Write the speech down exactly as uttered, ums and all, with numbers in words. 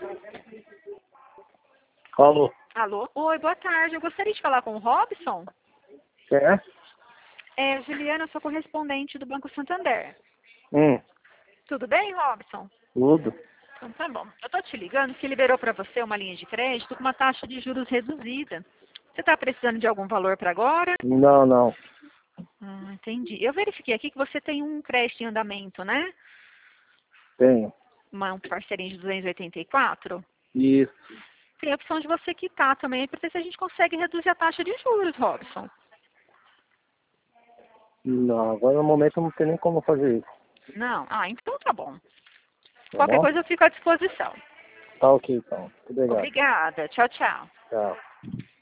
Alô? Alô? Oi, boa tarde. Eu gostaria de falar com o Robson. Quem é? É, Juliana, eu sou correspondente do Banco Santander. Hum, Tudo bem, Robson? tudo. Então tá bom. Eu tô te ligando que liberou para você uma linha de crédito com uma taxa de juros reduzida. Você está precisando de algum valor para agora? Não, não. Hum, entendi. Eu verifiquei aqui que você tem um crédito em andamento, né? Tenho. Uma um parceirinho de duzentos e oitenta e quatro. Isso. Tem a opção de você quitar também, para ver se a gente consegue reduzir a taxa de juros, Robson. Não, agora no momento não tem nem como fazer isso. Não? Ah, então tá bom. Tá Qualquer bom? coisa eu fico à disposição. Tá ok, então. Obrigado. Obrigada. Tchau, tchau. Tchau.